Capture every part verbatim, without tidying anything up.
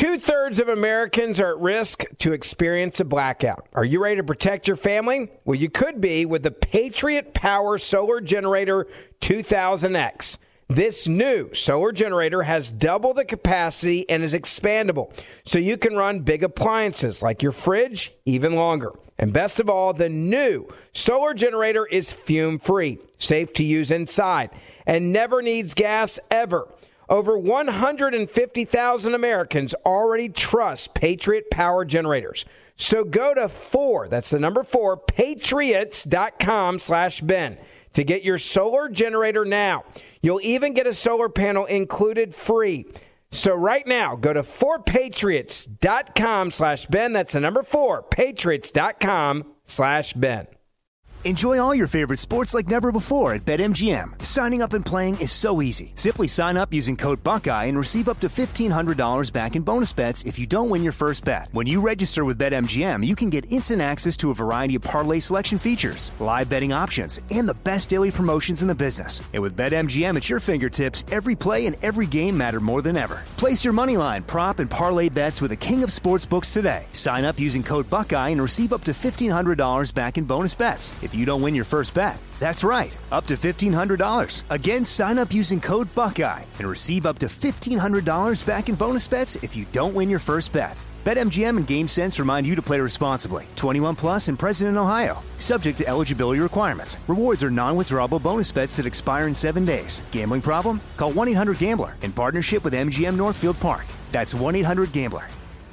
Two-thirds of Americans are at risk to experience a blackout. Are you ready to protect your family? Well, you could be with the Patriot Power Solar Generator two thousand X. This new solar generator has double the capacity and is expandable, so you can run big appliances like your fridge even longer. And best of all, the new solar generator is fume-free, safe to use inside, and never needs gas ever. Over one hundred fifty thousand Americans already trust Patriot Power Generators. So go to four, that's the number four, patriots.com slash Ben to get your solar generator now. You'll even get a solar panel included free. So right now, go to four patriots.com slash Ben. That's the number four, patriots.com slash Ben. Enjoy all your favorite sports like never before at BetMGM. Signing up and playing is so easy. Simply sign up using code Buckeye and receive up to fifteen hundred dollars back in bonus bets if you don't win your first bet. When you register with BetMGM, you can get instant access to a variety of parlay selection features, live betting options, and the best daily promotions in the business. And with BetMGM at your fingertips, every play and every game matter more than ever. Place your moneyline, prop, and parlay bets with the king of sportsbooks today. Sign up using code Buckeye and receive up to fifteen hundred dollars back in bonus bets if you don't win your first bet. That's right, up to fifteen hundred dollars. Again, sign up using code Buckeye and receive up to fifteen hundred dollars back in bonus bets if you don't win your first bet. BetMGM and GameSense remind you to play responsibly. twenty-one plus and present in Ohio. Subject to eligibility requirements. Rewards are non-withdrawable bonus bets that expire in seven days. Gambling problem? Call one eight hundred gambler in partnership with M G M Northfield Park. That's one eight hundred gambler.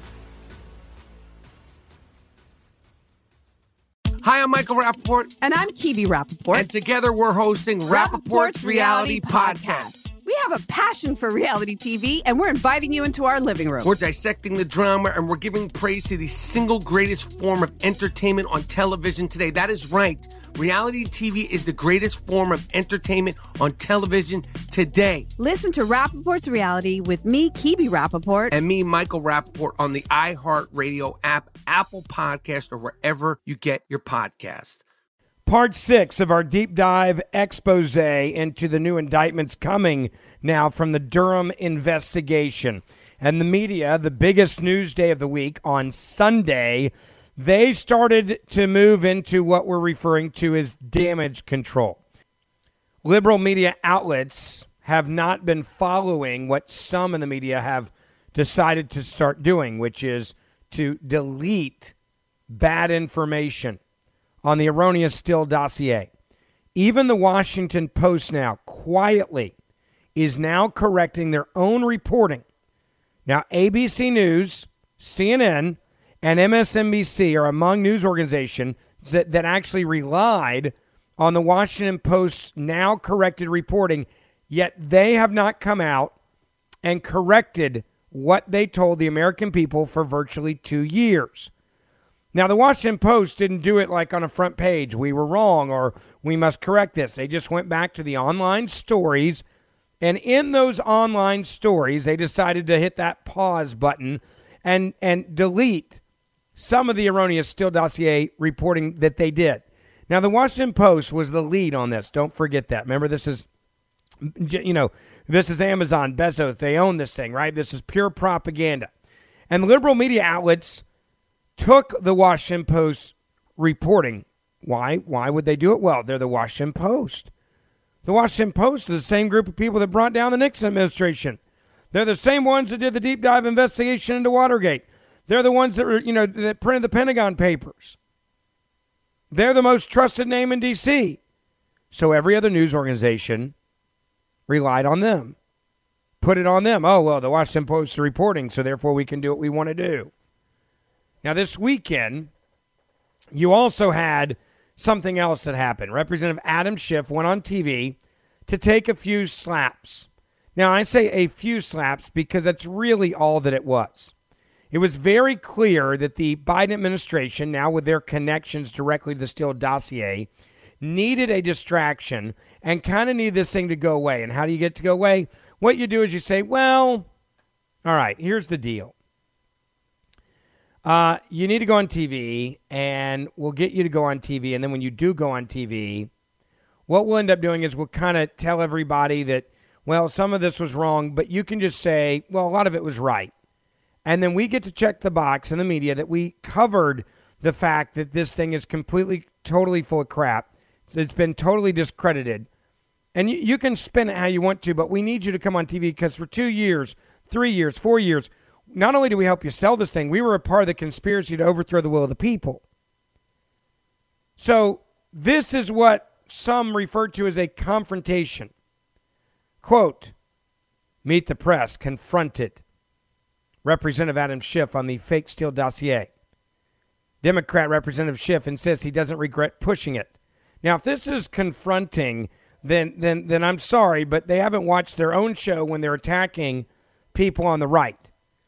Hi, I'm Michael Rappaport. And I'm Kibi Rappaport. And together we're hosting Rappaport's Reality Podcast. We have a passion for reality T V, and we're inviting you into our living room. We're dissecting the drama, and we're giving praise to the single greatest form of entertainment on television today. That is right. Reality T V is the greatest form of entertainment on television today. Listen to Rappaport's Reality with me, Kibi Rappaport. And me, Michael Rappaport, on the iHeartRadio app, Apple Podcast, or wherever you get your podcast. Part six of our deep dive expose into the new indictments coming now from the Durham investigation. And the media, the biggest news day of the week on Sunday, they started to move into what we're referring to as damage control. Liberal media outlets have not been following what some in the media have decided to start doing, which is to delete bad information on the erroneous Steele dossier. Even the Washington Post now quietly is now correcting their own reporting. Now, A B C News, C N N, and M S N B C are among news organizations that, that actually relied on the Washington Post's now corrected reporting, yet they have not come out and corrected what they told the American people for virtually two years. Now, the Washington Post didn't do it like on a front page, we were wrong, or we must correct this. They just went back to the online stories, and in those online stories, they decided to hit that pause button and, and delete some of the erroneous Steele dossier reporting that they did. Now, the Washington Post was the lead on this. Don't forget that. Remember, this is, you know, this is Amazon, Bezos. They own this thing, right? This is pure propaganda. And liberal media outlets took the Washington Post reporting. Why? Why would they do it? Well, they're the Washington Post. The Washington Post is the same group of people that brought down the Nixon administration. They're the same ones that did the deep dive investigation into Watergate. They're the ones that were, you know, that printed the Pentagon Papers. They're the most trusted name in D C. So every other news organization relied on them. Put it on them. Oh, well, the Washington Post is reporting, so therefore we can do what we want to do. Now, this weekend, you also had something else that happened. Representative Adam Schiff went on T V to take a few slaps. Now, I say a few slaps because that's really all that it was. It was very clear that the Biden administration, now with their connections directly to the Steele dossier, needed a distraction and kind of needed this thing to go away. And how do you get it to go away? What you do is you say, well, all right, here's the deal. Uh, you need to go on T V, and we'll get you to go on T V. And then when you do go on T V, what we'll end up doing is we'll kind of tell everybody that, well, some of this was wrong, but you can just say, well, a lot of it was right. And then we get to check the box in the media that we covered the fact that this thing is completely, totally full of crap. It's been totally discredited. And you, you can spin it how you want to, but we need you to come on T V because for two years, three years, four years, not only do we help you sell this thing, we were a part of the conspiracy to overthrow the will of the people. So this is what some refer to as a confrontation. Quote, meet the press, confronted Representative Adam Schiff on the fake Steele dossier. Democrat Representative Schiff insists he doesn't regret pushing it. Now, if this is confronting, then then then I'm sorry, but they haven't watched their own show when they're attacking people on the right.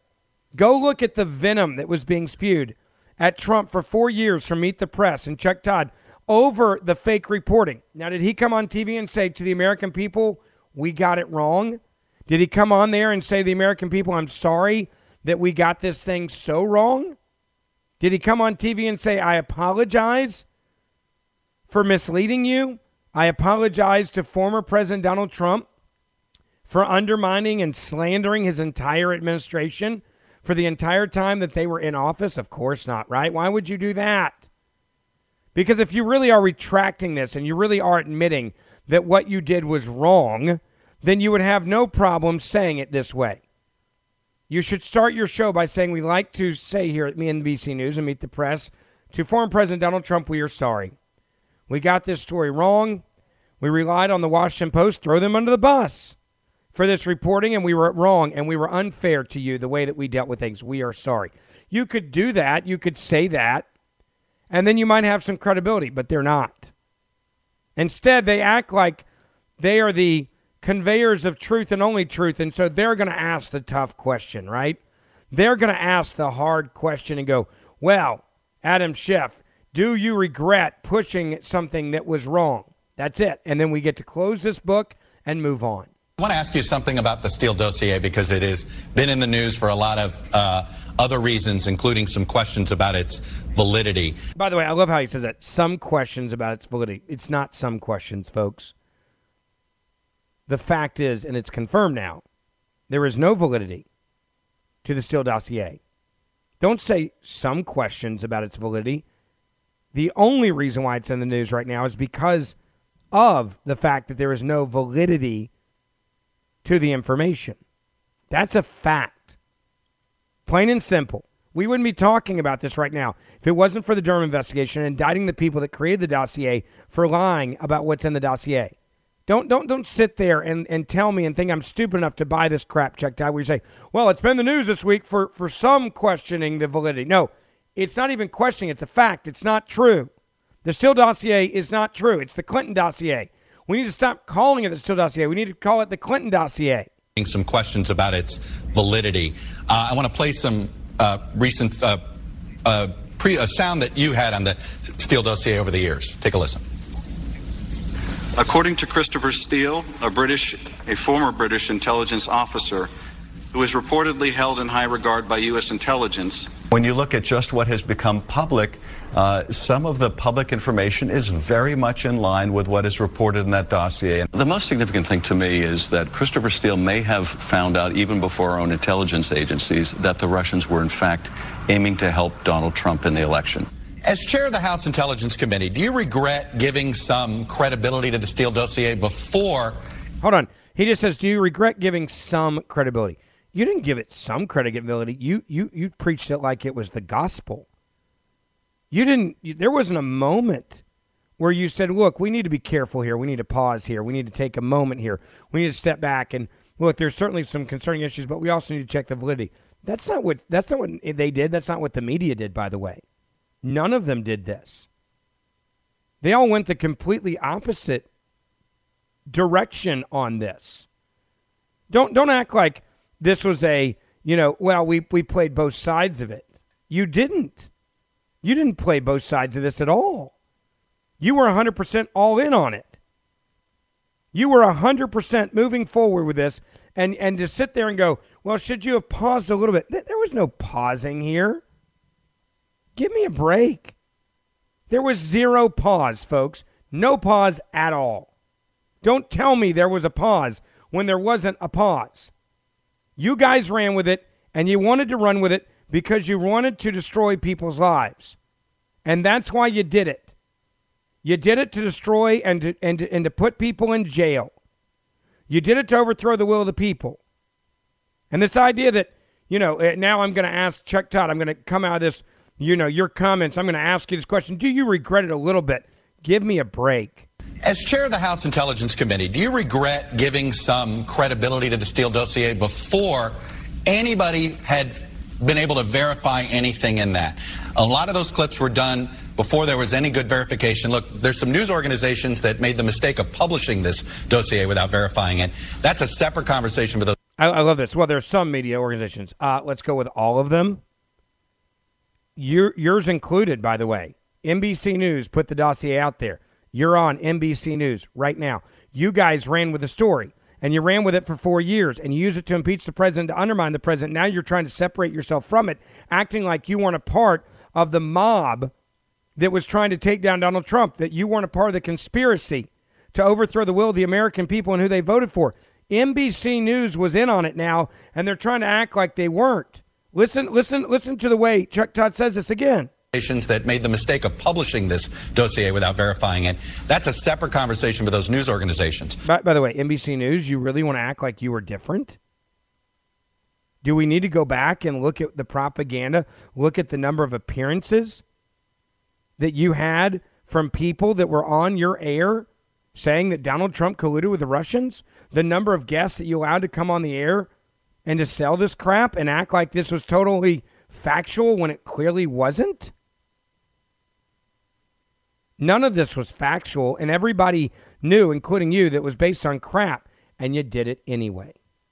Go look at the venom that was being spewed at Trump for four years from Meet the Press and Chuck Todd over the fake reporting. Now, did he come on T V and say to the American people, we got it wrong? Did he come on there and say to the American people, I'm sorry that we got this thing so wrong? Did he come on T V and say, I apologize for misleading you? I apologize to former President Donald Trump for undermining and slandering his entire administration for the entire time that they were in office? Of course not, right? Why would you do that? Because if you really are retracting this and you really are admitting that what you did was wrong, then you would have no problem saying it this way. You should start your show by saying, we like to say here at N B C News and Meet the Press, to former President Donald Trump, we are sorry. We got this story wrong. We relied on the Washington Post, throw them under the bus for this reporting, and we were wrong, and we were unfair to you the way that we dealt with things. We are sorry. You could do that. You could say that, and then you might have some credibility, but they're not. Instead, they act like they are the conveyors of truth and only truth, and so they're going to ask the tough question, right? They're going to ask the hard question and go, well, Adam Schiff, do you regret pushing something that was wrong? That's it. And then we get to close this book and move on. I want to ask you something about the Steele dossier because it has been in the news for a lot of uh, other reasons, including some questions about its validity. By the way, I love how he says that. Some questions about its validity. It's not some questions, folks. The fact is, and it's confirmed now, there is no validity to the Steele dossier. Don't say some questions about its validity. The only reason why it's in the news right now is because of the fact that there is no validity to the information. That's a fact. Plain and simple. We wouldn't be talking about this right now if it wasn't for the Durham investigation and indicting the people that created the dossier for lying about what's in the dossier. Don't don't don't sit there and, and tell me and think I'm stupid enough to buy this crap checked out where you say, well, it's been the news this week for, for some questioning the validity. No, it's not even questioning. It's a fact. It's not true. The Steele dossier is not true. It's the Clinton dossier. We need to stop calling it the Steele dossier. We need to call it the Clinton dossier. Some questions about its validity. Uh, I want to play some uh, recent uh, uh, pre a sound that you had on the Steele dossier over the years. Take a listen. According to Christopher Steele, a British, a former British intelligence officer who is reportedly held in high regard by U S intelligence. When you look at just what has become public, uh, some of the public information is very much in line with what is reported in that dossier. The most significant thing to me is that Christopher Steele may have found out, even before our own intelligence agencies, that the Russians were in fact aiming to help Donald Trump in the election. As chair of the House Intelligence Committee, do you regret giving some credibility to the Steele dossier before? Hold on. He just says, do you regret giving some credibility? You didn't give it some credibility. You you you preached it like it was the gospel. You didn't. You, there wasn't a moment where you said, look, we need to be careful here. We need to pause here. We need to take a moment here. We need to step back and look, there's certainly some concerning issues, but we also need to check the validity. That's not what that's not what they did. That's not what the media did, by the way. None of them did this. They all went the completely opposite direction on this. Don't don't act like this was a, you know, well, we, we played both sides of it. You didn't. You didn't play both sides of this at all. You were one hundred percent all in on it. You were one hundred percent moving forward with this, and, and to sit there and go, well, should you have paused a little bit? There was no pausing here. Give me a break. There was zero pause, folks. No pause at all. Don't tell me there was a pause when there wasn't a pause. You guys ran with it, And you wanted to run with it because you wanted to destroy people's lives. And that's why you did it. You did it to destroy and to, and to, and to put people in jail. You did it to overthrow the will of the people. And this idea that, you know, now I'm going to ask Chuck Todd, I'm going to come out of this, you know, your comments, I'm going to ask you this question. Do you regret it a little bit? Give me a break. As chair of the House Intelligence Committee, do you regret giving some credibility to the Steele dossier before anybody had been able to verify anything in that? A lot of those clips were done before there was any good verification. Look, there's some news organizations that made the mistake of publishing this dossier without verifying it. That's a separate conversation with those. I, I love this. Well, there are some media organizations. Uh, let's go with all of them. Your, yours included, by the way. N B C News put the dossier out there. You're on N B C News right now. You guys ran with the story, and you ran with it for four years, and you used it to impeach the president, to undermine the president. Now you're trying to separate yourself from it, acting like you weren't a part of the mob that was trying to take down Donald Trump, that you weren't a part of the conspiracy to overthrow the will of the American people and who they voted for. N B C News was in on it now, and they're trying to act like they weren't. Listen, listen, listen to the way Chuck Todd says this again. That made the mistake of publishing this dossier without verifying it. That's a separate conversation with those news organizations. By, by the way, N B C News, you really want to act like you were different? Do we need to go back and look at the propaganda, look at the number of appearances that you had from people that were on your air saying that Donald Trump colluded with the Russians? The number of guests that you allowed to come on the air and to sell this crap and act like this was totally factual when it clearly wasn't? None of this was factual, and everybody knew, including you, that it was based on crap, and you did it anyway.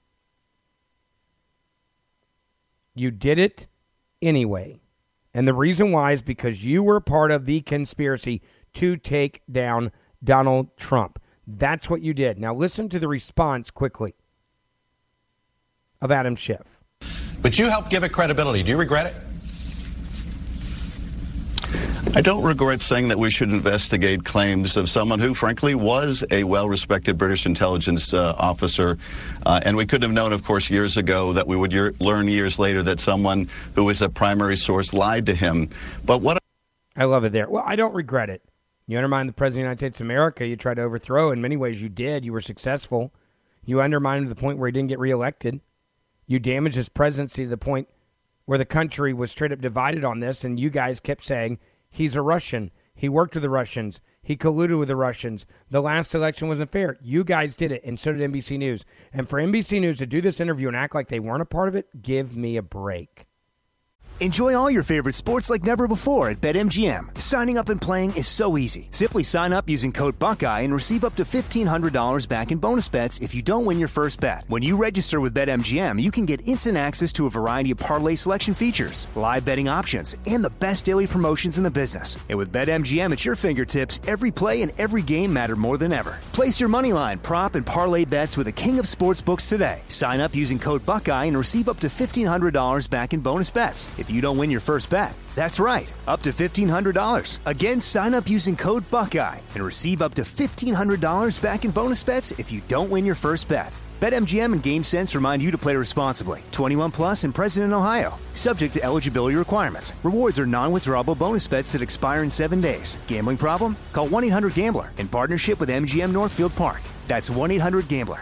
You did it anyway. And the reason why is because you were part of the conspiracy to take down Donald Trump. That's what you did. Now listen to the response quickly of Adam Schiff. But you helped give it credibility. Do you regret it? I don't regret saying that we should investigate claims of someone who, frankly, was a well-respected British intelligence uh, officer. Uh, and we couldn't have known, of course, years ago that we would year- learn years later that someone who was a primary source lied to him. But what I love it there. Well, I don't regret it. You undermined the President of the United States of America. You tried to overthrow. In many ways, you did. You were successful. You undermined him to the point where he didn't get reelected. You damaged his presidency to the point where the country was straight up divided on this, and you guys kept saying, he's a Russian. He worked with the Russians. He colluded with the Russians. The last election wasn't fair. You guys did it, and so did N B C News. And for N B C News to do this interview and act like they weren't a part of it, give me a break. Enjoy all your favorite sports like never before at BetMGM. Signing up and playing is so easy. Simply sign up using code Buckeye and receive up to fifteen hundred dollars back in bonus bets if you don't win your first bet. When you register with BetMGM, you can get instant access to a variety of parlay selection features, live betting options, and the best daily promotions in the business. And with BetMGM at your fingertips, every play and every game matter more than ever. Place your moneyline, prop, and parlay bets with the king of sportsbooks today. Sign up using code Buckeye and receive up to fifteen hundred dollars back in bonus bets if you don't win your first bet. That's right, up to fifteen hundred dollars. Again, sign up using code Buckeye and receive up to fifteen hundred dollars back in bonus bets if you don't win your first bet. BetMGM and GameSense remind you to play responsibly. twenty-one plus and present in Ohio. Subject to eligibility requirements. Rewards are non-withdrawable bonus bets that expire in seven days. Gambling problem? Call one eight hundred gambler in partnership with M G M Northfield Park. That's one eight hundred gambler.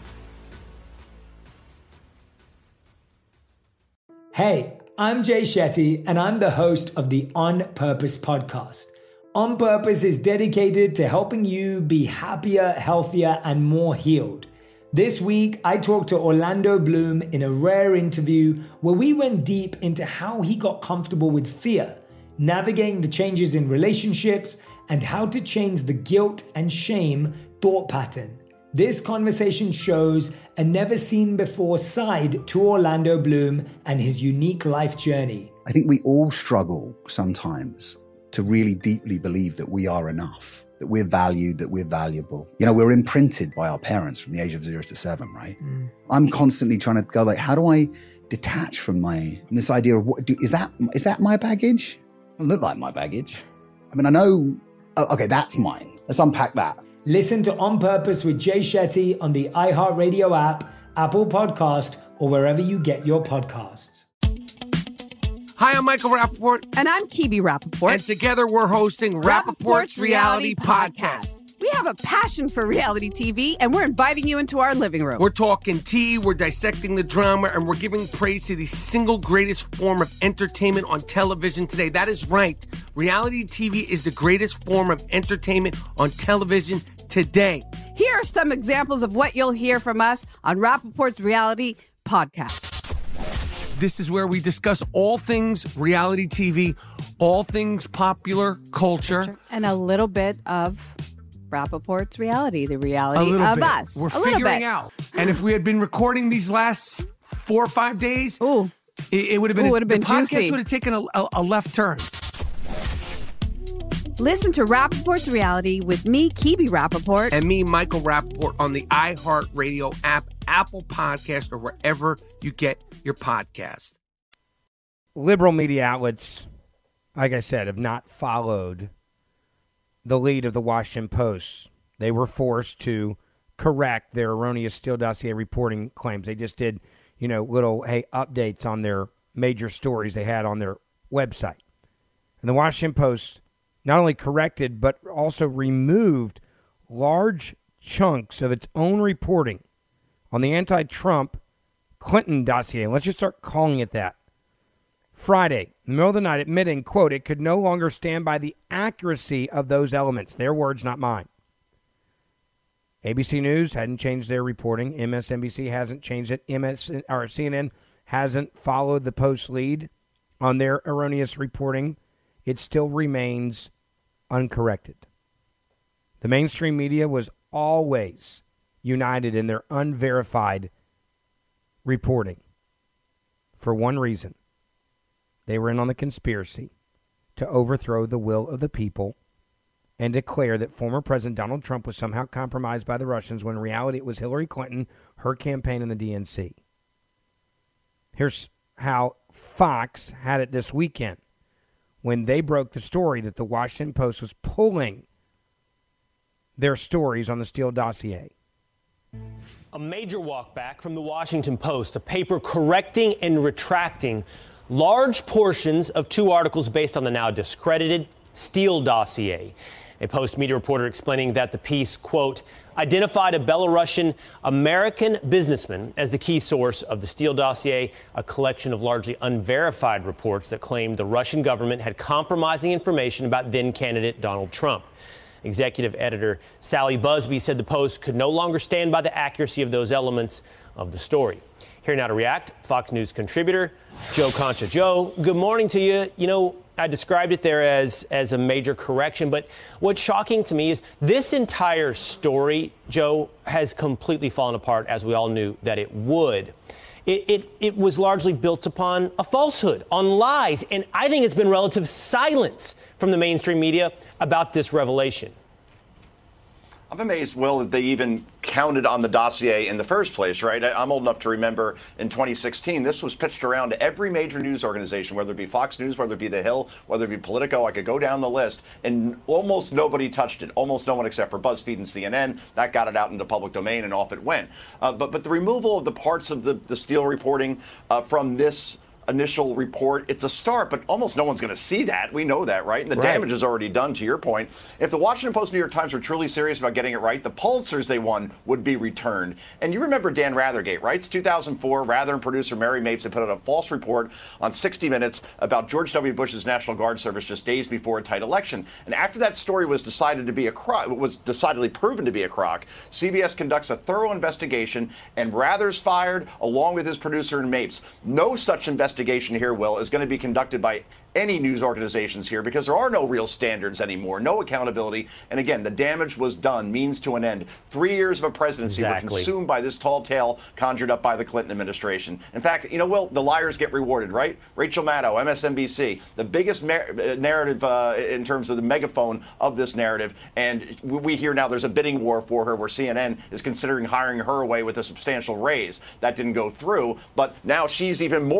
Hey, I'm Jay Shetty, and I'm the host of the On Purpose podcast. On Purpose is dedicated to helping you be happier, healthier, and more healed. This week, I talked to Orlando Bloom in a rare interview where we went deep into how he got comfortable with fear, navigating the changes in relationships, and how to change the guilt and shame thought pattern. This conversation shows a never-seen-before side to Orlando Bloom and his unique life journey. I think we all struggle sometimes to really deeply believe that we are enough, that we're valued, that we're valuable. You know, we're imprinted by our parents from the age of zero to seven, right? Mm. I'm constantly trying to go like, how do I detach from my, from this idea of what, do, is that, is that my baggage? It doesn't look like my baggage. I mean, I know, oh, okay, that's mine. Let's unpack that. Listen to On Purpose with Jay Shetty on the iHeartRadio app, Apple Podcast, or wherever you get your podcasts. Hi, I'm Michael Rappaport. And I'm Kibi Rappaport. And together we're hosting Rappaport's Reality Podcast. We have a passion for reality T V, and we're inviting you into our living room. We're talking tea, we're dissecting the drama, and we're giving praise to the single greatest form of entertainment on television today. That is right. Reality T V is the greatest form of entertainment on television today. Here are some examples of what you'll hear from us on Rappaport's Reality Podcast. This is where we discuss all things reality T V, all things popular culture. And a little bit of Rappaport's reality, the reality of bit. us. We're a figuring out. And if we had been recording these last four or five days, Ooh. it, it would have been, Ooh, would have been the podcast juicy. would have taken a, a, a left turn. Listen to Rappaport's Reality with me, Kibi Rappaport. And me, Michael Rappaport, on the iHeartRadio app, Apple Podcast, or wherever you get your podcast. Liberal media outlets, like I said, have not followed the lead of the Washington Post. They were forced to correct their erroneous Steele dossier reporting claims. They just did, you know, little, hey, updates on their major stories they had on their website. And the Washington Post not only corrected, but also removed large chunks of its own reporting on the anti-Trump Clinton dossier. Let's just start calling it that. Friday, in the middle of the night, admitting, quote, it could no longer stand by the accuracy of those elements. Their words, not mine. A B C News hadn't changed their reporting. M S N B C hasn't changed it. M S or C N N hasn't followed the Post lead on their erroneous reporting. It still remains uncorrected. The mainstream media was always united in their unverified reporting for one reason. They were in on the conspiracy to overthrow the will of the people and declare that former President Donald Trump was somehow compromised by the Russians when in reality it was Hillary Clinton, her campaign, and the D N C. Here's how Fox had it this weekend when they broke the story that the Washington Post was pulling their stories on the Steele dossier. A major walk back from the Washington Post, a paper correcting and retracting large portions of two articles based on the now discredited Steele dossier. A Post media reporter explaining that the piece, quote, identified a Belarusian American businessman as the key source of the Steele dossier, a collection of largely unverified reports that claimed the Russian government had compromising information about then-candidate Donald Trump. Executive editor Sally Busby said the Post could no longer stand by the accuracy of those elements of the story. Here now to react, Fox News contributor Joe Concha. Joe, good morning to you. You know, I described it there as, as a major correction, but what's shocking to me is this entire story, Joe, has completely fallen apart, as we all knew that it would. It, it, it was largely built upon a falsehood, on lies, and I think it's been relative silence from the mainstream media about this revelation. I'm amazed, Will, that they even counted on the dossier in the first place, right? I'm old enough to remember in twenty sixteen, this was pitched around to every major news organization, whether it be Fox News, whether it be The Hill, whether it be Politico. I could go down the list, and almost nobody touched it. Almost no one except for BuzzFeed and C N N. That got it out into public domain, and off it went. Uh, but, but the removal of the parts of the, the Steele reporting uh, from this initial report, it's a start, but almost no one's going to see that. We know that, right? And the right. damage is already done, to your point. If the Washington Post, New York Times were truly serious about getting it right, the Pulitzers they won would be returned. And you remember Dan Rathergate, right? It's two thousand four. Rather and producer Mary Mapes had put out a false report on sixty minutes about George W. Bush's National Guard service just days before a tight election. And after that story was decided to be a crock, was decidedly proven to be a crock, C B S conducts a thorough investigation, and Rather's fired along with his producer and Mapes. No such investigation here, Will, is going to be conducted by any news organizations here because there are no real standards anymore, no accountability. And again, the damage was done, means to an end. Three years of a presidency exactly. were consumed by this tall tale conjured up by the Clinton administration. In fact, you know, Will, the liars get rewarded, right? Rachel Maddow, M S N B C, the biggest mar- narrative uh, in terms of the megaphone of this narrative. And we hear now there's a bidding war for her where C N N is considering hiring her away with a substantial raise. That didn't go through, but now she's even more attractive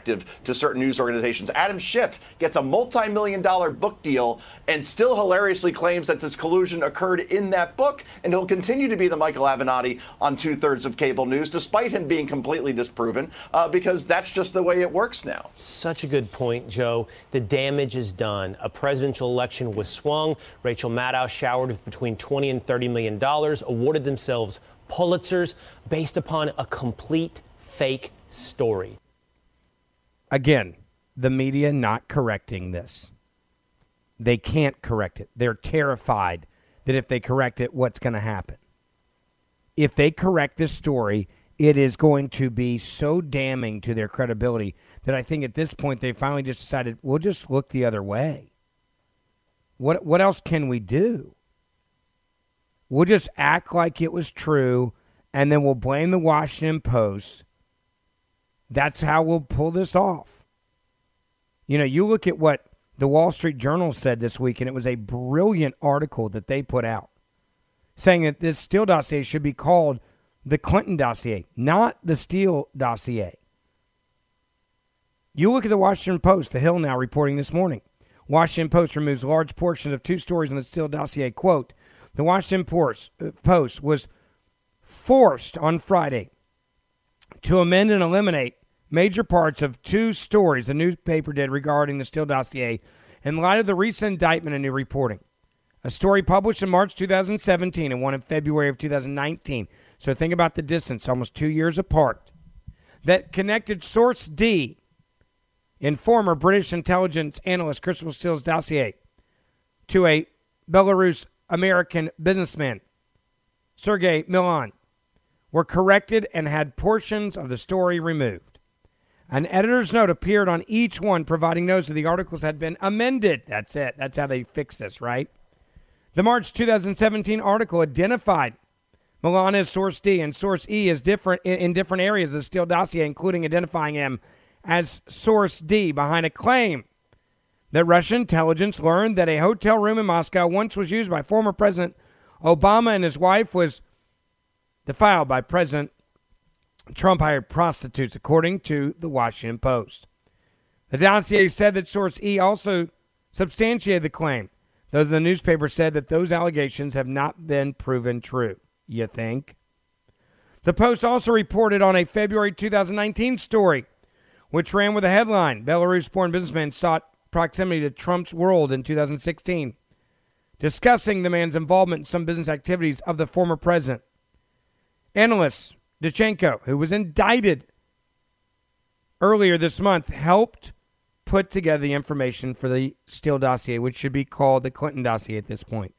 attractive to certain news organizations. Adam Schiff gets a multi-million dollar book deal and still hilariously claims that this collusion occurred in that book, and he'll continue to be the Michael Avenatti on two-thirds of cable news, despite him being completely disproven, uh, because that's just the way it works now. Such a good point, Joe. The damage is done. A presidential election was swung. Rachel Maddow showered with between twenty and thirty million dollars, awarded themselves Pulitzers based upon a complete fake story. Again, the media not correcting this. They can't correct it. They're terrified that if they correct it, what's going to happen? If they correct this story, it is going to be so damning to their credibility that I think at this point they finally just decided, we'll just look the other way. What what else can we do? We'll just act like it was true, and then we'll blame the Washington Post. That's how we'll pull this off. You know, you look at what the Wall Street Journal said this week, and it was a brilliant article that they put out saying that this Steele dossier should be called the Clinton dossier, not the Steele dossier. You look at the Washington Post, The Hill now reporting this morning. Washington Post removes large portions of two stories in the Steele dossier. Quote, the Washington Post was forced on Friday to amend and eliminate major parts of two stories the newspaper did regarding the Steele dossier in light of the recent indictment and new reporting. A story published in March two thousand seventeen and one in February of two thousand nineteen. So think about the distance, almost two years apart. That connected Source D in former British intelligence analyst Christopher Steele's dossier to a Belarus-American businessman, Sergei Milan, were corrected and had portions of the story removed. An editor's note appeared on each one, providing notes that the articles had been amended. That's it. That's how they fix this, right? The March two thousand seventeen article identified Milan as Source D and Source E as different in, in different areas of the Steele dossier, including identifying him as Source D behind a claim that Russian intelligence learned that a hotel room in Moscow once was used by former President Obama and his wife was defiled by President Trump hired prostitutes, according to the Washington Post. The dossier said that Source E also substantiated the claim, though the newspaper said that those allegations have not been proven true. You think? The Post also reported on a February two thousand nineteen story, which ran with a headline, Belarus-born businessman sought proximity to Trump's world in two thousand sixteen, discussing the man's involvement in some business activities of the former president. Analyst Danchenko, who was indicted earlier this month, helped put together the information for the Steele dossier, which should be called the Clinton dossier at this point.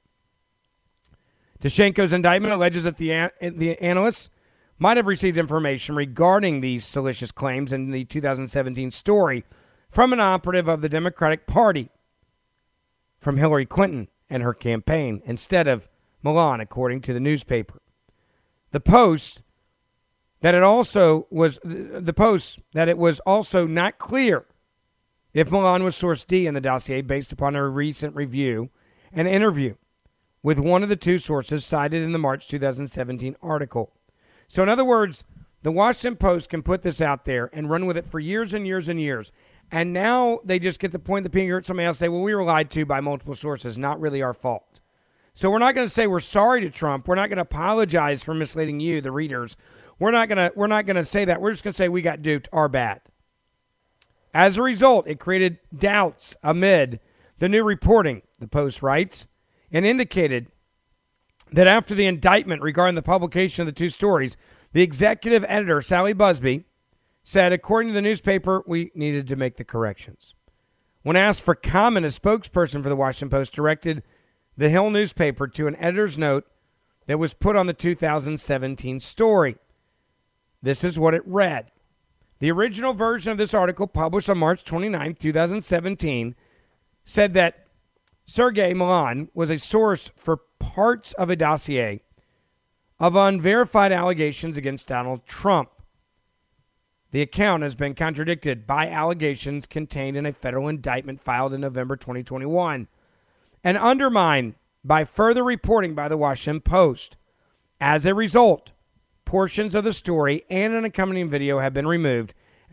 Danchenko's indictment alleges that the, an- the analysts might have received information regarding these salacious claims in the two thousand seventeen story from an operative of the Democratic Party, from Hillary Clinton and her campaign, instead of Milan, according to the newspaper. The Post that it also was the Post that it was also not clear if Milan was Source D in the dossier based upon a recent review and interview with one of the two sources cited in the March two thousand seventeen article. So in other words, the Washington Post can put this out there and run with it for years and years and years. And now they just get to point the finger at somebody else and say, well, we were lied to by multiple sources, not really our fault. So we're not going to say we're sorry to Trump. We're not going to apologize for misleading you, the readers. We're not going to we're not going to say that. We're just going to say we got duped, our bad. As a result, it created doubts amid the new reporting, the Post writes, and indicated that after the indictment regarding the publication of the two stories, the executive editor, Sally Busby, said, according to the newspaper, we needed to make the corrections. When asked for comment, a spokesperson for the Washington Post directed the Hill newspaper to an editor's note that was put on the two thousand seventeen story. This is what it read. The original version of this article, published on March twenty-ninth, two thousand seventeen, said that Sergei Milan was a source for parts of a dossier of unverified allegations against Donald Trump. The account has been contradicted by allegations contained in a federal indictment filed in November twenty twenty-one and undermined by further reporting by the Washington Post. As a result, portions of the story and an accompanying video have been removed,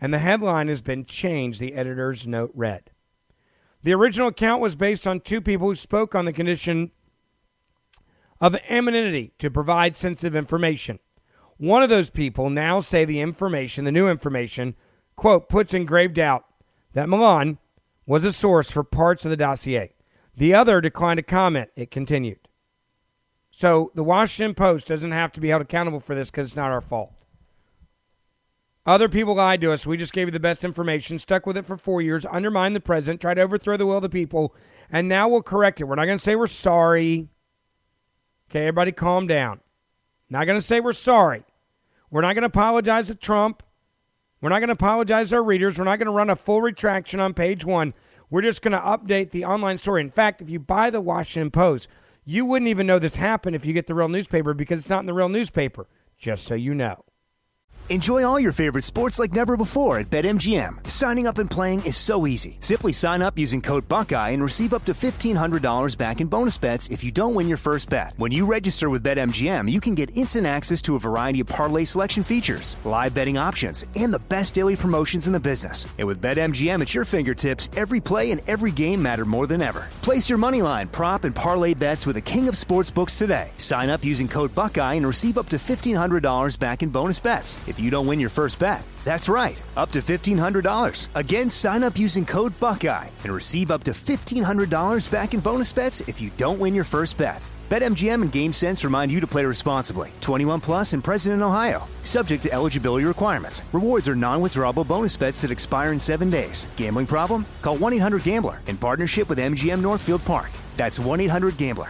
and the headline has been changed, the editor's note read. The original account was based on two people who spoke on the condition of anonymity to provide sensitive information. One of those people now say the information, the new information, quote, puts in grave doubt that Milan was a source for parts of the dossier. The other declined to comment, it continued. So the Washington Post doesn't have to be held accountable for this because it's not our fault. Other people lied to us. We just gave you the best information, stuck with it for four years, undermined the president, tried to overthrow the will of the people, and now we'll correct it. We're not going to say we're sorry. Okay, everybody calm down. Not going to say we're sorry. We're not going to apologize to Trump. We're not going to apologize to our readers. We're not going to run a full retraction on page one. We're just going to update the online story. In fact, if you buy the Washington Post, you wouldn't even know this happened if you get the real newspaper because it's not in the real newspaper, just so you know. Enjoy all your favorite sports like never before at BetMGM. Signing up and playing is so easy. Simply sign up using code Buckeye and receive up to fifteen hundred dollars back in bonus bets if you don't win your first bet. When you register with BetMGM, you can get instant access to a variety of parlay selection features, live betting options, and the best daily promotions in the business. And with BetMGM at your fingertips, every play and every game matter more than ever. Place your moneyline, prop, and parlay bets with the king of sportsbooks today. Sign up using code Buckeye and receive up to fifteen hundred dollars back in bonus bets if you don't win your first bet. That's right, up to fifteen hundred dollars. Again, sign up using code Buckeye and receive up to fifteen hundred dollars back in bonus bets if you don't win your first bet. BetMGM and GameSense remind you to play responsibly. twenty-one plus and present in Ohio. Subject to eligibility requirements. Rewards are non-withdrawable bonus bets that expire in seven days. Gambling problem? Call one eight hundred gambler in partnership with M G M Northfield Park. That's one eight hundred gambler.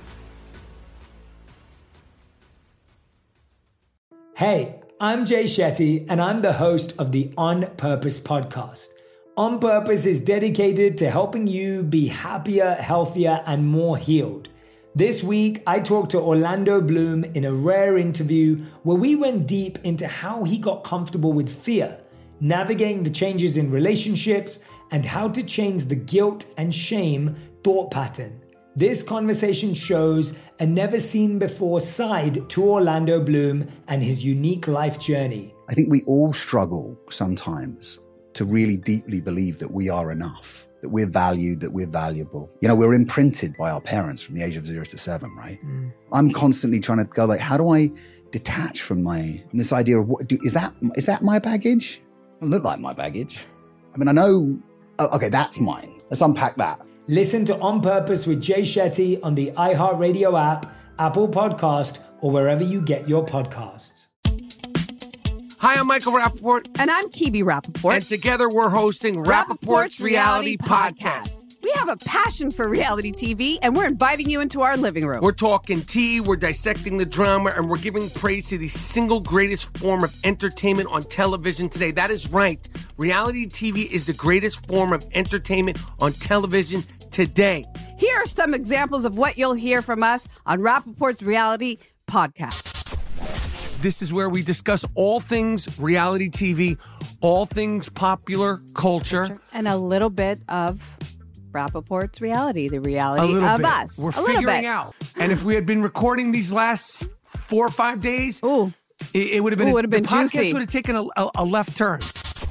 Hey, I'm Jay Shetty, and I'm the host of the On Purpose podcast. On Purpose is dedicated to helping you be happier, healthier, and more healed. This week, I talked to Orlando Bloom in a rare interview where we went deep into how he got comfortable with fear, navigating the changes in relationships, and how to change the guilt and shame thought pattern. This conversation shows a never-seen-before side to Orlando Bloom and his unique life journey. I think we all struggle sometimes to really deeply believe that we are enough, that we're valued, that we're valuable. You know, we're imprinted by our parents from the age of zero to seven, right? Mm. I'm constantly trying to go like, how do I detach from my, from this idea of what, do, is that, is that my baggage? It doesn't look like my baggage. I mean, I know, oh, okay, that's mine. Let's unpack that. Listen to On Purpose with Jay Shetty on the iHeartRadio app, Apple Podcast, or wherever you get your podcasts. Hi, I'm Michael Rappaport. And I'm Kibi Rappaport. And together we're hosting Rappaport's, Rappaport's Reality, Reality Podcast. Podcast. We have a passion for reality T V, and we're inviting you into our living room. We're talking tea, we're dissecting the drama, and we're giving praise to the single greatest form of entertainment on television today. That is right. Reality T V is the greatest form of entertainment on television today. Here are some examples of what you'll hear from us on Rappaport's Reality Podcast. This is where we discuss all things reality T V, all things popular culture. And a little bit of Rappaport's reality, the reality of bit. us. We're a figuring out. And if we had been recording these last four or five days, Ooh. It, it would have been, Ooh, would have been the podcast juicy. would have taken a, a, a left turn.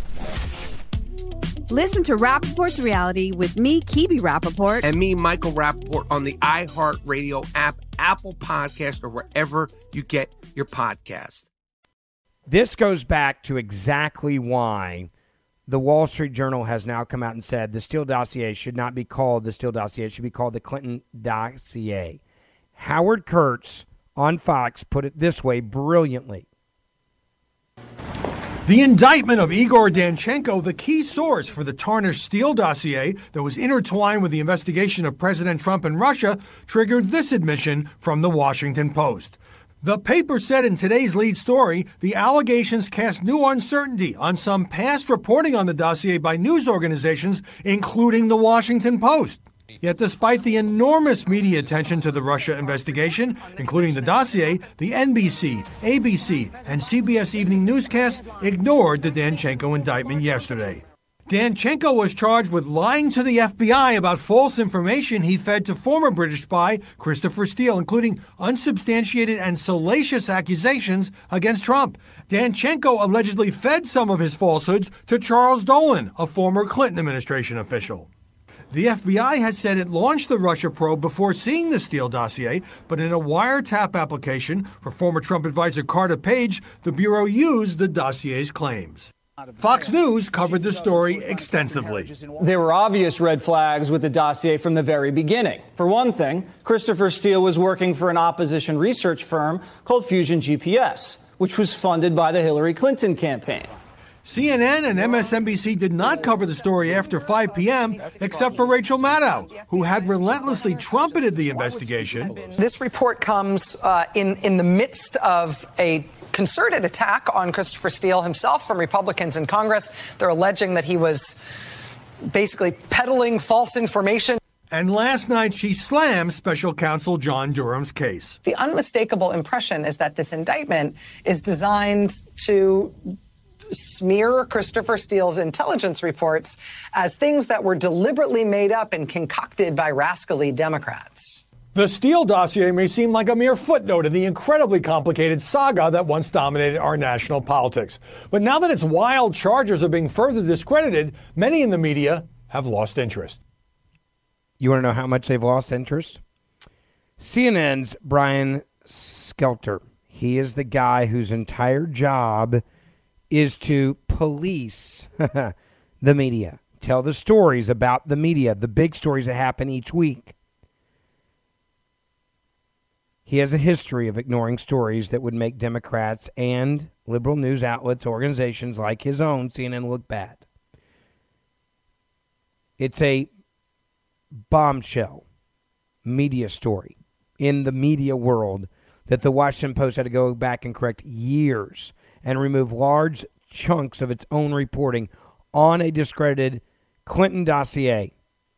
Listen to Rappaport's Reality with me, Kibi Rappaport. And me, Michael Rappaport, on the iHeartRadio app, Apple Podcast, or wherever you get your podcast. This goes back to exactly why the Wall Street Journal has now come out and said the Steele dossier should not be called the Steele dossier. It should be called the Clinton dossier. Howard Kurtz on Fox put it this way brilliantly. The indictment of Igor Danchenko, the key source for the tarnished Steele dossier that was intertwined with the investigation of President Trump and Russia, triggered this admission from the Washington Post. The paper said in today's lead story, the allegations cast new uncertainty on some past reporting on the dossier by news organizations, including the Washington Post. Yet despite the enormous media attention to the Russia investigation, including the dossier, the N B C, A B C, and C B S Evening Newscast ignored the Danchenko indictment yesterday. Danchenko was charged with lying to the F B I about false information he fed to former British spy Christopher Steele, including unsubstantiated and salacious accusations against Trump. Danchenko allegedly fed some of his falsehoods to Charles Dolan, a former Clinton administration official. The F B I has said it launched the Russia probe before seeing the Steele dossier, but in a wiretap application for former Trump advisor Carter Page, the Bureau used the dossier's claims. Fox News covered the story extensively. There were obvious red flags with the dossier from the very beginning. For one thing, Christopher Steele was working for an opposition research firm called Fusion G P S, which was funded by the Hillary Clinton campaign. C N N and M S N B C did not cover the story after five p.m., except for Rachel Maddow, who had relentlessly trumpeted the investigation. This report comes uh, in, in the midst of a concerted attack on Christopher Steele himself from Republicans in Congress. They're alleging that he was basically peddling false information. And last night, she slammed special counsel John Durham's case. The unmistakable impression is that this indictment is designed to smear Christopher Steele's intelligence reports as things that were deliberately made up and concocted by rascally Democrats. The Steele dossier may seem like a mere footnote in the incredibly complicated saga that once dominated our national politics. But now that its wild charges are being further discredited, many in the media have lost interest. You want to know how much they've lost interest? C N N's Brian Stelter. He is the guy whose entire job is to police the media, tell the stories about the media, the big stories that happen each week. He has a history of ignoring stories that would make Democrats and liberal news outlets, organizations like his own, C N N, look bad. It's a bombshell media story in the media world that the Washington Post had to go back and correct years and remove large chunks of its own reporting on a discredited Clinton dossier.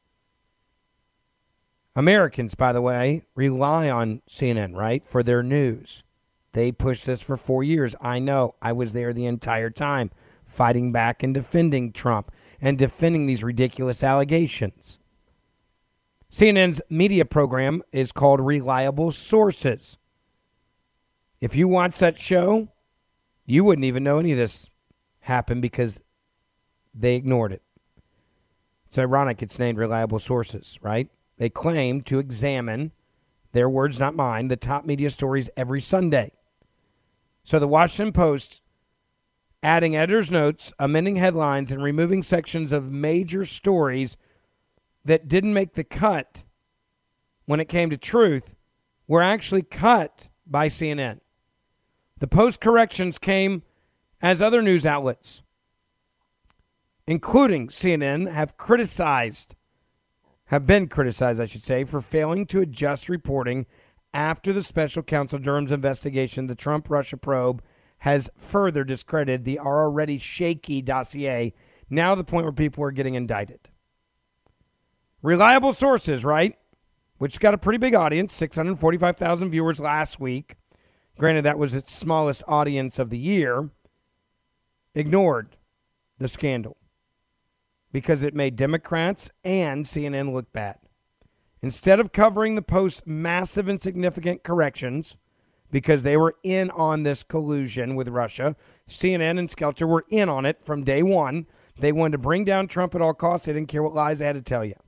Americans, by the way, rely on C N N, right, for their news. They pushed this for four years. I know. I was there the entire time, fighting back and defending Trump and defending these ridiculous allegations. C N N's media program is called Reliable Sources. If you watch that show, you wouldn't even know any of this happened because they ignored it. It's ironic it's named Reliable Sources, right? They claim to examine, their words not mine, the top media stories every Sunday. So the Washington Post, adding editor's notes, amending headlines, and removing sections of major stories that didn't make the cut when it came to truth, were actually cut by C N N. The Post corrections came as other news outlets, including C N N, have criticized have been criticized, I should say, for failing to adjust reporting after the special counsel Durham's investigation. The Trump-Russia probe has further discredited the already shaky dossier, now to the point where people are getting indicted. Reliable Sources, right, which got a pretty big audience, six hundred forty-five thousand viewers last week. Granted, that was its smallest audience of the year, ignored the scandal because it made Democrats and C N N look bad. Instead of covering the Post's massive and significant corrections, because they were in on this collusion with Russia, C N N and Stelter were in on it from day one. They wanted to bring down Trump at all costs. They didn't care what lies they had to tell you.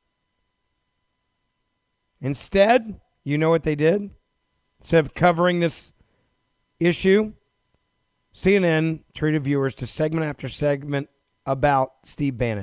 Instead, you know what they did? Instead of covering this issue, C N N treated viewers to segment after segment about Steve Bannon.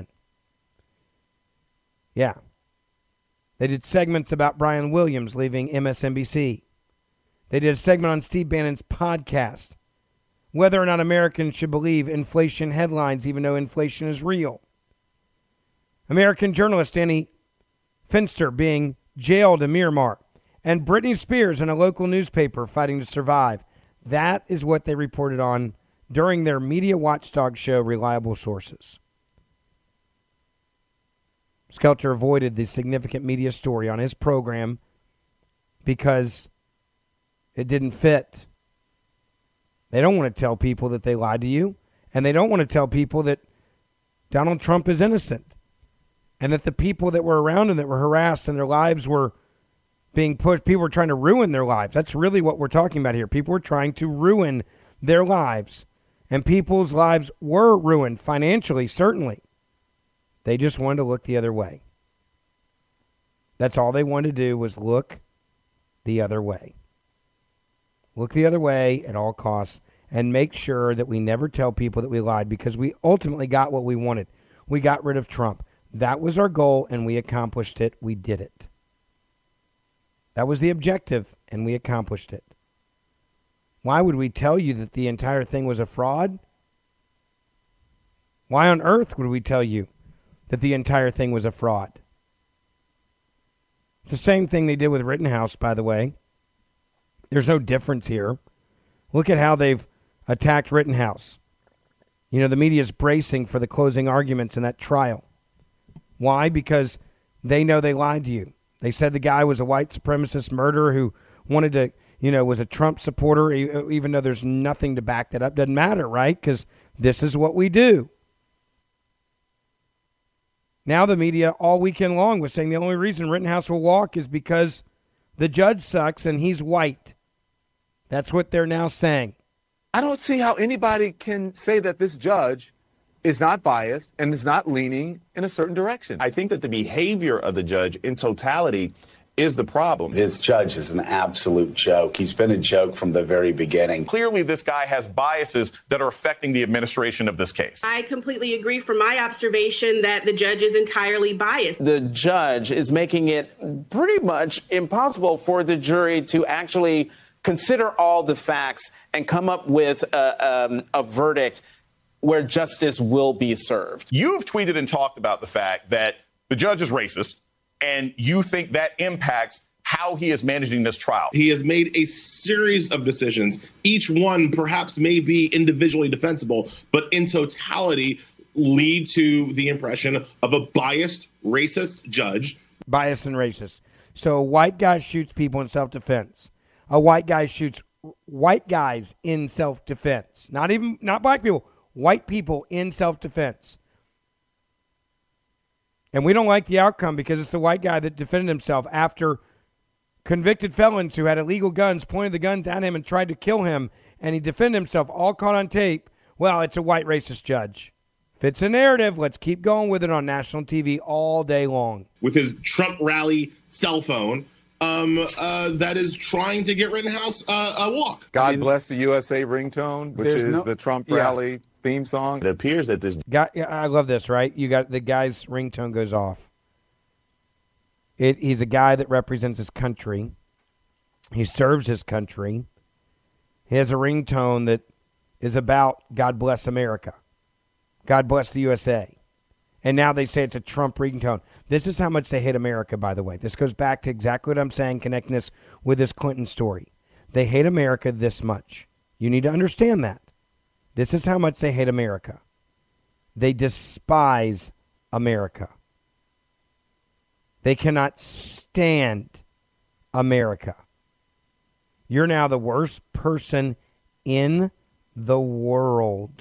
Yeah. They did segments about Brian Williams leaving M S N B C. They did a segment on Steve Bannon's podcast, whether or not Americans should believe inflation headlines even though inflation is real. American journalist Danny Finster being jailed in Myanmar, and Britney Spears in a local newspaper fighting to survive. That is what they reported on during their media watchdog show, Reliable Sources. Stelter avoided the significant media story on his program because it didn't fit. They don't want to tell people that they lied to you, and they don't want to tell people that Donald Trump is innocent, and that the people that were around him that were harassed and their lives were being pushed, people were trying to ruin their lives. That's really what we're talking about here. People were trying to ruin their lives, and people's lives were ruined financially, certainly. They just wanted to look the other way. That's all they wanted to do was look the other way. Look the other way at all costs and make sure that we never tell people that we lied, because we ultimately got what we wanted. We got rid of Trump. That was our goal, and we accomplished it. We did it. That was the objective, and we accomplished it. Why would we tell you that the entire thing was a fraud? Why on earth would we tell you that the entire thing was a fraud? It's the same thing they did with Rittenhouse, by the way. There's no difference here. Look at how they've attacked Rittenhouse. You know, the media is bracing for the closing arguments in that trial. Why? Because they know they lied to you. They said the guy was a white supremacist murderer who wanted to, you know, was a Trump supporter, even though there's nothing to back that up. Doesn't matter, right? Because this is what we do. Now the media all weekend long was saying the only reason Rittenhouse will walk is because the judge sucks and he's white. That's what they're now saying. I don't see how anybody can say that this judge is not biased and is not leaning in a certain direction. I think that the behavior of the judge in totality is the problem. This judge is an absolute joke. He's been a joke from the very beginning. Clearly, this guy has biases that are affecting the administration of this case. I completely agree from my observation that the judge is entirely biased. The judge is making it pretty much impossible for the jury to actually consider all the facts and come up with a, um, a verdict where justice will be served. You've tweeted and talked about the fact that the judge is racist, and you think that impacts how he is managing this trial. He has made a series of decisions. Each one perhaps may be individually defensible, but in totality lead to the impression of a biased, racist judge. Biased and racist. So a white guy shoots people in self-defense. A white guy shoots white guys in self-defense. Not even, not black people, white people in self-defense. And we don't like the outcome because it's the white guy that defended himself after convicted felons who had illegal guns pointed the guns at him and tried to kill him, and he defended himself, all caught on tape. Well, it's a white racist judge. If it's a narrative, let's keep going with it on national T V all day long. With his Trump rally cell phone, um, uh, that is trying to get Rittenhouse uh, a walk. God I mean, bless the U S A ringtone, which is no, the Trump rally yeah. theme song. It appears that this guy, I love this, right? You got the guy's ringtone goes off. It, he's a guy that represents his country. He serves his country. He has a ringtone that is about God bless America. God bless the U S A. And now they say it's a Trump ringtone. This is how much they hate America, by the way. This goes back to exactly what I'm saying, connecting this with this Clinton story. They hate America this much. You need to understand that. This is how much they hate America. They despise America. They cannot stand America. You're now the worst person in the world.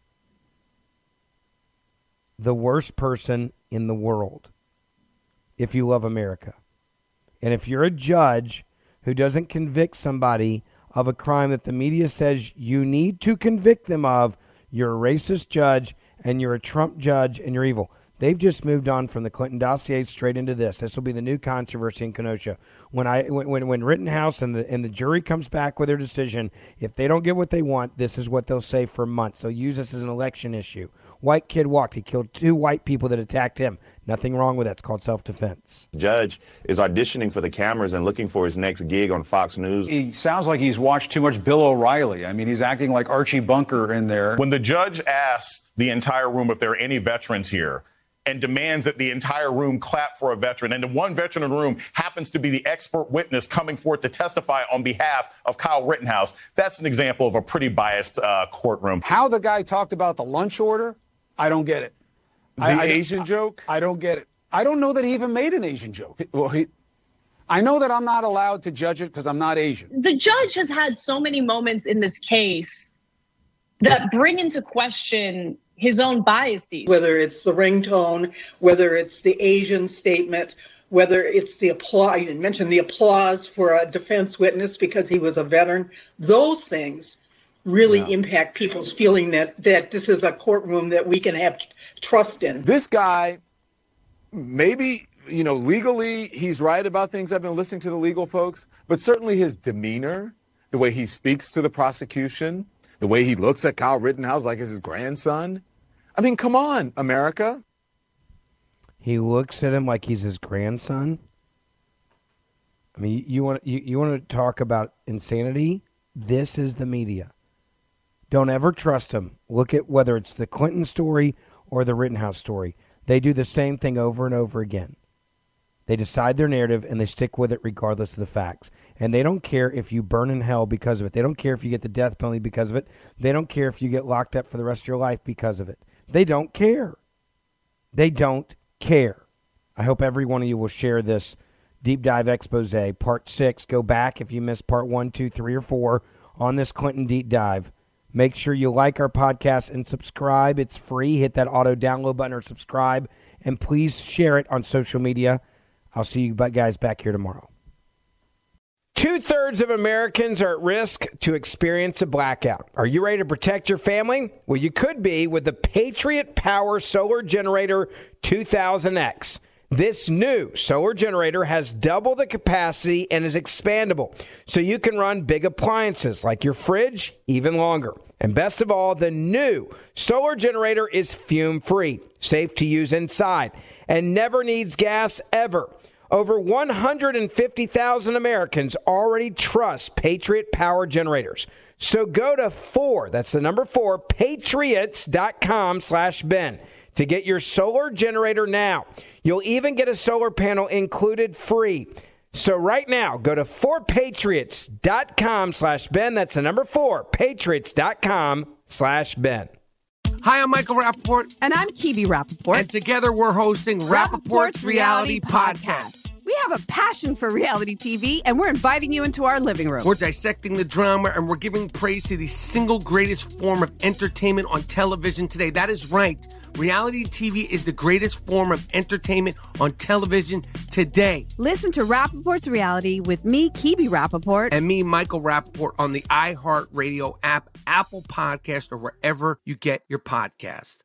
The worst person in the world if you love America. And if you're a judge who doesn't convict somebody of a crime that the media says you need to convict them of, you're a racist judge and you're a Trump judge and you're evil. They've just moved on from the Clinton dossier straight into this. This will be the new controversy in Kenosha. When I when when Rittenhouse and the and the jury comes back with their decision, if they don't get what they want, this is what they'll say for months. They'll use this as an election issue. White kid walked. He killed two white people that attacked him. Nothing wrong with that. It's called self-defense. The judge is auditioning for the cameras and looking for his next gig on Fox News. He sounds like he's watched too much Bill O'Reilly. I mean, he's acting like Archie Bunker in there. When the judge asks the entire room if there are any veterans here and demands that the entire room clap for a veteran, and the one veteran in the room happens to be the expert witness coming forth to testify on behalf of Kyle Rittenhouse, that's an example of a pretty biased uh, courtroom. How the guy talked about the lunch order, I don't get it. The I, Asian I, joke? I don't get it. I don't know that he even made an Asian joke. Well, he... I know that I'm not allowed to judge it because I'm not Asian. The judge has had so many moments in this case that bring into question his own biases. Whether it's the ringtone, whether it's the Asian statement, whether it's the applause, you mentioned the applause for a defense witness because he was a veteran, those things really yeah. impact people's feeling that, that this is a courtroom that we can have trust in. This guy, maybe, you know, legally he's right about things. I've been listening to the legal folks, but certainly his demeanor, the way he speaks to the prosecution, the way he looks at Kyle Rittenhouse like it's his grandson. I mean, come on, America. He looks at him like he's his grandson. I mean, you want you, you want to talk about insanity? This is the media. Don't ever trust them. Look at whether it's the Clinton story or the Rittenhouse story. They do the same thing over and over again. They decide their narrative and they stick with it regardless of the facts. And they don't care if you burn in hell because of it. They don't care if you get the death penalty because of it. They don't care if you get locked up for the rest of your life because of it. They don't care. They don't care. I hope every one of you will share this deep dive expose, part six. Go back if you missed part one, two, three, or four on this Clinton deep dive. Make sure you like our podcast and subscribe. It's free. Hit that auto download button or subscribe. And please share it on social media. I'll see you guys back here tomorrow. Two-thirds of Americans are at risk to experience a blackout. Are you ready to protect your family? Well, you could be with the Patriot Power Solar Generator two thousand X. This new solar generator has double the capacity and is expandable, so you can run big appliances like your fridge even longer. And best of all, the new solar generator is fume-free, safe to use inside, and never needs gas ever. Over one hundred fifty thousand Americans already trust Patriot Power Generators. So go to four, that's the number four, patriots.com slash Ben to get your solar generator now. You'll even get a solar panel included free. So right now, go to four patriots.com slash Ben. That's the number four, patriots.com slash Ben. Hi, I'm Michael Rappaport. And I'm Kibi Rappaport. And together we're hosting Rappaport's Reality Podcast. We have a passion for reality T V, and we're inviting you into our living room. We're dissecting the drama, and we're giving praise to the single greatest form of entertainment on television today. That is right. Reality T V is the greatest form of entertainment on television today. Listen to Rappaport's Reality with me, Kibi Rappaport. And me, Michael Rappaport, on the iHeartRadio app, Apple Podcast, or wherever you get your podcast.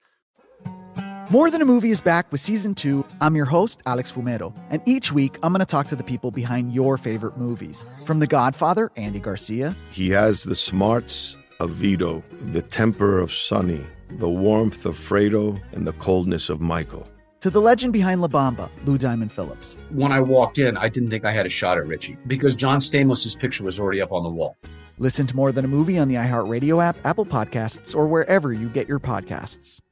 More Than a Movie is back with Season two. I'm your host, Alex Fumero. And each week, I'm going to talk to the people behind your favorite movies. From The Godfather, Andy Garcia. He has the smarts of Vito, the temper of Sonny, the warmth of Fredo, and the coldness of Michael. To the legend behind La Bamba, Lou Diamond Phillips. When I walked in, I didn't think I had a shot at Richie because John Stamos' picture was already up on the wall. Listen to More Than a Movie on the iHeartRadio app, Apple Podcasts, or wherever you get your podcasts.